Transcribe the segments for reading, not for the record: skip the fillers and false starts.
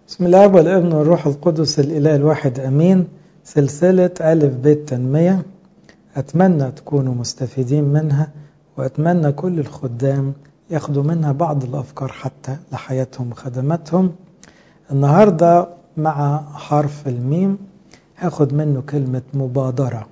بسم الله والابن والروح القدس الإله الواحد أمين. سلسلة ألف بيت تنمية، أتمنى تكونوا مستفيدين منها، وأتمنى كل الخدام ياخدوا منها بعض الأفكار حتى لحياتهم وخدماتهم. النهاردة مع حرف الميم هاخد منه كلمة مبادرة.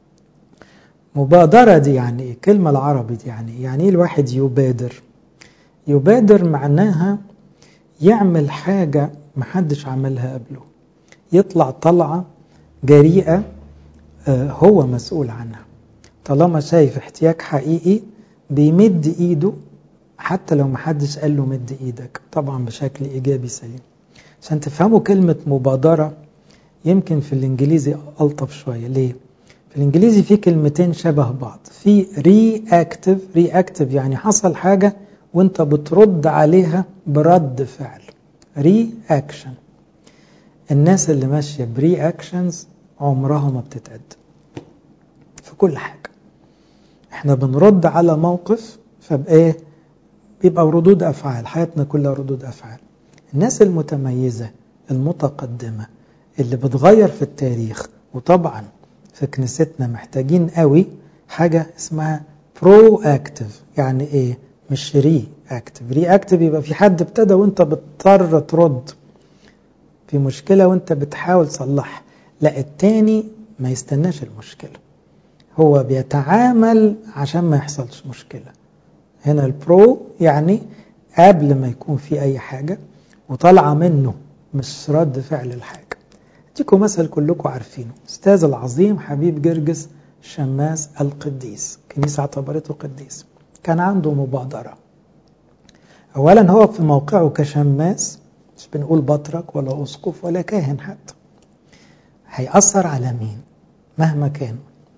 مبادرة دي يعني إيه؟ كلمة العربي دي يعني إيه الواحد يبادر؟ يبادر معناها يعمل حاجة محدش عملها قبله، يطلع طلعة جريئة هو مسؤول عنها. طالما شايف احتياج حقيقي بيمد ايده حتى لو محدش قال له مد ايدك، طبعا بشكل ايجابي سليم. عشان تفهموا كلمة مبادرة يمكن في الانجليزي ألطف شوية. ليه؟ في الانجليزي في كلمتين شبه بعض، في reactive يعني حصل حاجة وانت بترد عليها برد فعل، reaction. الناس اللي ماشية برياكشنز عمرها ما بتتقدم في كل حاجة. احنا بنرد على موقف فبقى بيبقى ردود أفعال، حياتنا كلها ردود أفعال. الناس المتميزة المتقدمة اللي بتغير في التاريخ، وطبعا في كنيستنا محتاجين قوي حاجة اسمها proactive. يعني ايه؟ مش reactive. reactive يبقى في حد ابتدى وانت بتضطر ترد في مشكلة وانت بتحاول تصلحها. لا، التاني ما يستناش المشكلة، هو بيتعامل عشان ما يحصلش مشكلة. هنا البرو يعني قبل ما يكون في اي حاجة وطلع منه، مش رد فعل الحاجة. اديكم مثل كلكم عارفينه، استاذ العظيم حبيب جرجس الشماس القديس، كنيسة اعتبرته قديس. كان عنده مبادرة. اولا هو في موقعه كشماس، مش بنقول بطرك ولا أسقف ولا كاهن حتى، هيأثر على مين مهما كان،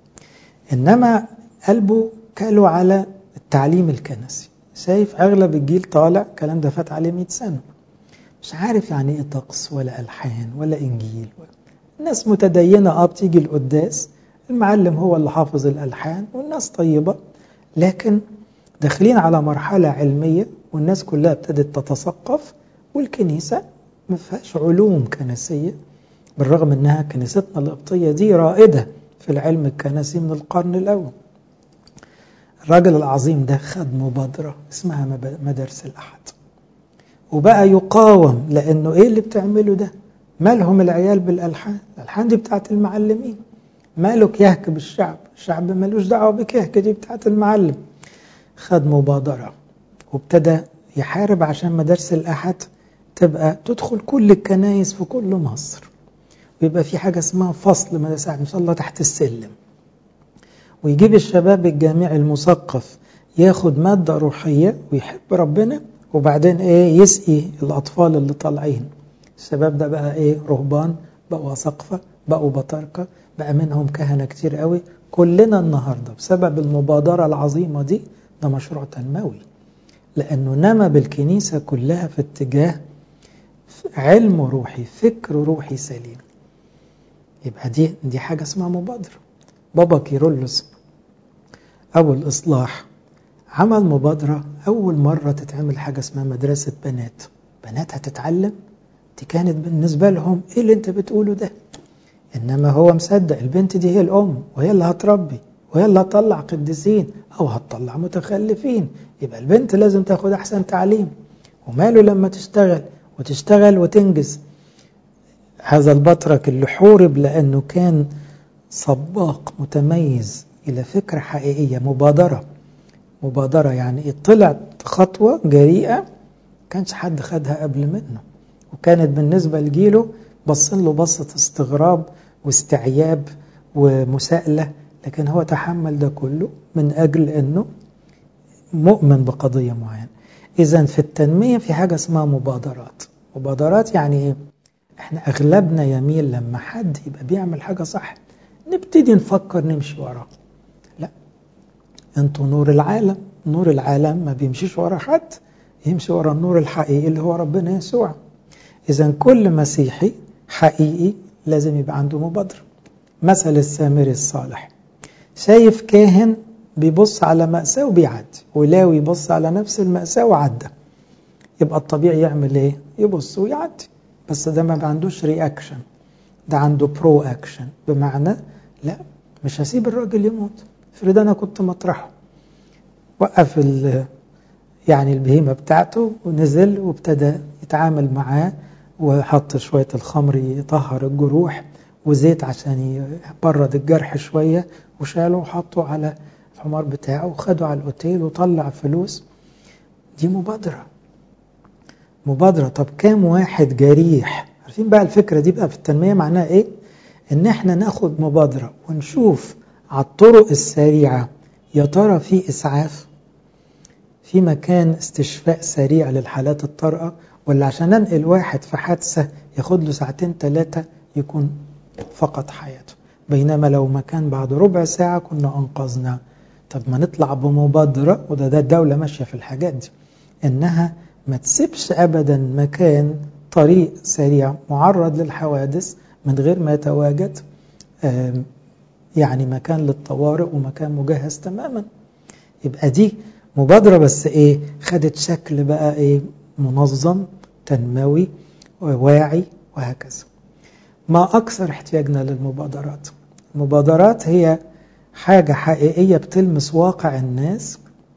إنما قلبه كاله على التعليم الكنسي. شايف أغلب الجيل طالع الكلام ده فات عليه 100 سنة، مش عارف يعني إيه طقس ولا ألحان ولا إنجيل الناس متدينة بتيجي القداس، المعلم هو اللي حافظ الألحان والناس طيبة، لكن داخلين على مرحلة علمية والناس كلها ابتدت تتثقف، والكنيسة ما فيهاش علوم كنسية، بالرغم انها كنيستنا القبطية دي رائدة في العلم الكنسي من القرن الأول. الراجل العظيم ده خد مبادرة اسمها مدارس الأحد، وبقى يقاوم لأنه إيه اللي بتعمله ده؟ مالهم العيال بالألحان؟ الألحان دي بتاعت المعلمين، مالك يهك بالشعب؟ الشعب مالوش دعوة بكهك، دي بتاعت المعلم. خد مبادرة وابتدى يحارب عشان مدارس الأحد تبقى تدخل كل الكنايس في كل مصر، ويبقى في حاجة اسمها فصل مدارس الأحد إن شاء الله تحت السلم، ويجيب الشباب الجامعي المثقف ياخد مادة روحية ويحب ربنا، وبعدين يسقي الأطفال اللي طالعين. الشباب ده بقى رهبان، بقوا سقفة، بقوا بطاركة، بقى منهم كهنة كتير قوي. كلنا النهاردة بسبب المبادرة العظيمة دي، ده مشروع تنموي، لأنه نما بالكنيسة كلها في اتجاه علم روحي، فكر روحي سليم. يبقى دي حاجة اسمها مبادرة. بابا كيرلس أبو الإصلاح عمل مبادرة، أول مرة تتعمل حاجة اسمها مدرسة بنات هتتعلم. دي كانت بالنسبة لهم إيه اللي أنت بتقوله ده؟ إنما هو مصدق البنت دي هي الأم، وهي اللي هتربي، وهي اللي هتطلع قديسين أو هتطلع متخلفين، يبقى البنت لازم تاخد أحسن تعليم. وماله لما تشتغل وتنجز. هذا البطرك اللي حورب لأنه كان سباق متميز إلى فكرة حقيقية، مبادرة يعني طلعت خطوة جريئة كانش حد خدها قبل منه، وكانت بالنسبة لجيله بصين له بصة استغراب واستعياب ومساءلة، لكن هو تحمل ده كله من أجل أنه مؤمن بقضية معينة. إذن في التنمية في حاجة اسمها مبادرات يعني إيه؟ إحنا أغلبنا يميل لما حد يبقى بيعمل حاجة صح نبتدي نفكر نمشي وراه. لا، أنتوا نور العالم ما بيمشيش ورا حد، يمشي ورا النور الحقيقي اللي هو ربنا يسوع. إذن كل مسيحي حقيقي لازم يبقى عنده مبادرة. مثل السامري الصالح، شايف كاهن بيبص على مأساة وبيعدي، ولاوي يبص على نفس المأساة وعدى، يبقى الطبيعي يعمل ايه؟ يبص ويعدي. بس ده ما عندوش رياكشن، ده عنده برو اكشن. بمعنى لا، مش هسيب الراجل يموت، افرض انا كنت مطرحه. وقف يعني البهيمة بتاعته ونزل وابتدى يتعامل معاه، وحط شوية الخمر يطهر الجروح وزيت عشان يبرد الجرح شوية، وشاله وحطه على الحمار بتاعه وخده على الأوتيل وطلع فلوس. دي مبادرة. طب كام واحد جريح؟ عارفين بقى الفكرة دي بقى في التنمية معناها ايه؟ ان احنا ناخد مبادرة ونشوف على الطرق السريعة، يا ترى في إسعاف، في مكان استشفاء سريع للحالات الطارئة، ولا عشان انقل واحد في حادثة ياخد له 2-3 ساعات يكون فقد حياته، بينما لو مكان بعد ربع ساعة كنا أنقذنا. طب ما نطلع بمبادرة، وده الدولة ماشية في الحاجات دي، إنها ما تسيبش أبدا مكان طريق سريع معرض للحوادث من غير ما يتواجد يعني مكان للطوارئ ومكان مجهز تماما. يبقى دي مبادرة، بس ايه، خدت شكل بقى ايه، منظم تنموي وواعي وهكذا. ما أكثر احتياجنا للمبادرات. المبادرات هي حاجة حقيقية بتلمس واقع الناس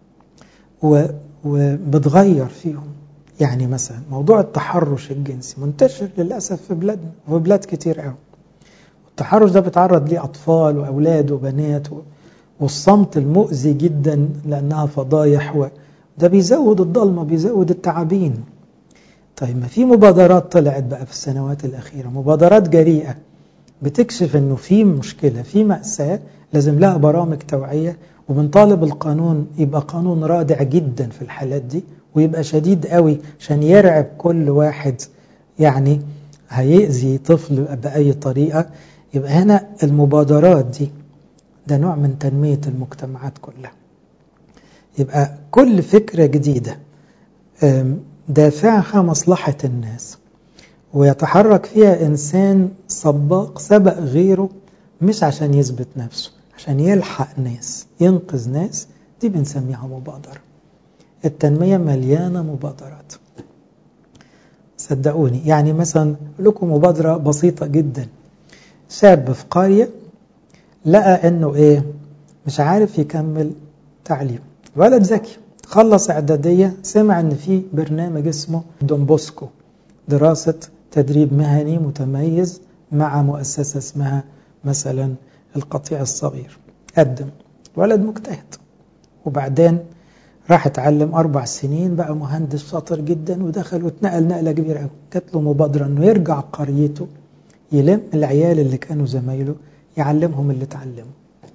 وبتغير فيهم. يعني مثلا موضوع التحرش الجنسي منتشر للأسف في بلادنا وفي بلاد كتير قوي. التحرش ده بيتعرض ليه أطفال وأولاد وبنات، والصمت المؤذي جدا لأنها فضايح، وده بيزود الضلمة، بيزود التعابين. طيب ما في مبادرات طلعت بقى في السنوات الأخيرة، مبادرات جريئة بتكشف أنه في مشكلة، في مأساة، لازم لها برامج توعية، وبنطالب القانون يبقى قانون رادع جدا في الحالات دي، ويبقى شديد قوي عشان يرعب كل واحد يعني هيأذي طفل بأي طريقة. يبقى هنا المبادرات دي ده نوع من تنمية المجتمعات كلها. يبقى كل فكرة جديدة دافعها مصلحة الناس، ويتحرك فيها إنسان سباق سبق غيره، مش عشان يثبت نفسه، عشان يلحق ناس، ينقذ ناس، دي بنسميها مبادرة. التنمية مليانة مبادرات صدقوني. يعني مثلا لكم مبادرة بسيطة جدا، شاب في قرية لقى انه ايه، مش عارف يكمل تعليم، ولد ذكي خلص اعدادية، سمع ان في برنامج اسمه دون بوسكو، دراسة تدريب مهني متميز مع مؤسسة اسمها مثلا القطيع الصغير. قدم، ولد مجتهد، وبعدين راح اتعلم 4 سنين، بقى مهندس شاطر جدا، ودخل واتنقل نقلة كبيرة قوي. جات له مبادرة انه يرجع قريته، يلم العيال اللي كانوا زمايله، يعلمهم اللي اتعلموا.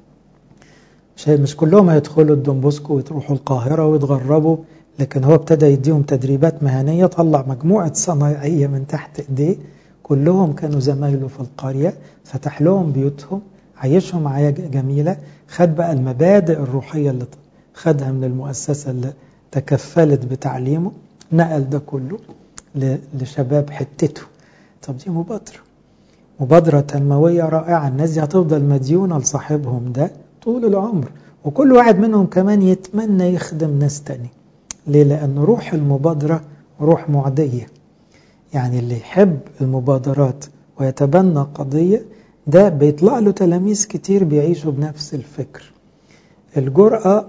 مش كلهم هيدخلوا الدون بوسكو ويروحوا القاهرة ويتغربوا، لكن هو ابتدى يديهم تدريبات مهنية، طلع مجموعة صنايعية من تحت ايديه، كلهم كانوا زمايله في القرية، فتح لهم بيوتهم، عيشهم عيشة جميلة. خد بقى المبادئ الروحية اللي خدها من المؤسسة اللي تكفلت بتعليمه، نقل ده كله لشباب حتته. طب دي مبادرة تنموية رائعة. الناس دي هتفضل مديونة لصاحبهم ده طول العمر، وكل واحد منهم كمان يتمنى يخدم ناس تاني. ليه؟ لأن روح المبادرة روح معدية. يعني اللي يحب المبادرات ويتبنى قضية، ده بيطلع له تلاميذ كتير بيعيشوا بنفس الفكر. الجرأة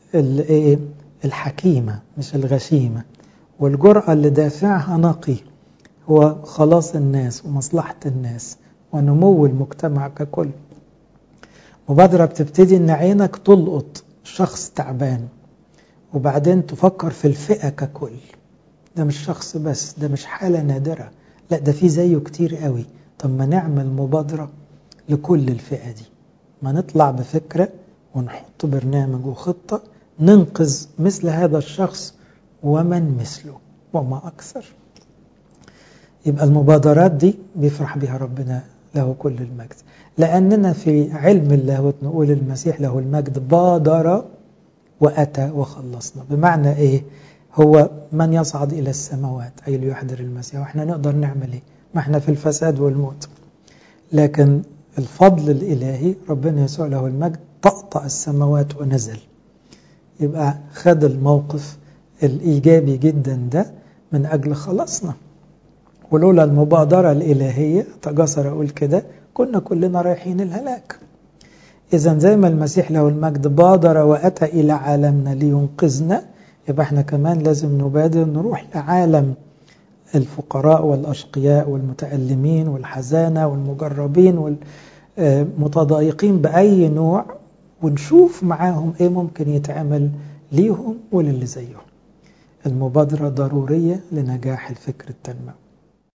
الحكيمة مش الغشيمة، والجرأة اللي دافعها نقي هو خلاص الناس ومصلحة الناس ونمو المجتمع ككل. مبادرة بتبتدي ان عينك تلقط شخص تعبان، وبعدين تفكر في الفئة ككل. ده مش شخص بس، ده مش حالة نادرة، لا ده في زيه كتير قوي. طب ما نعمل مبادرة لكل الفئة دي، ما نطلع بفكرة ونحط برنامج وخطة ننقذ مثل هذا الشخص ومن مثله وما أكثر. يبقى المبادرات دي بيفرح بها ربنا له كل المجد، لأننا في علم اللاهوت نقول المسيح له المجد بادر وأتى وخلصنا. بمعنى إيه؟ هو من يصعد إلى السماوات أي ليحضر المسيح، وإحنا نقدر نعمل إيه؟ ما إحنا في الفساد والموت. لكن الفضل الإلهي ربنا يسوع له المجد طأطأ السماوات ونزل. يبقى خد الموقف الإيجابي جدا ده من أجل خلاصنا، ولولا المبادرة الإلهية تجسر أقول كده كنا كلنا رايحين الهلاك. إذا زي ما المسيح له المجد بادر وأتى إلى عالمنا لينقذنا، يبقى احنا كمان لازم نبادر نروح لعالم الفقراء والأشقياء والمتألمين والحزانة والمجربين والمتضايقين بأي نوع، ونشوف معاهم ايه ممكن يتعمل ليهم وللي زيهم. المبادرة ضرورية لنجاح الفكر التنموي.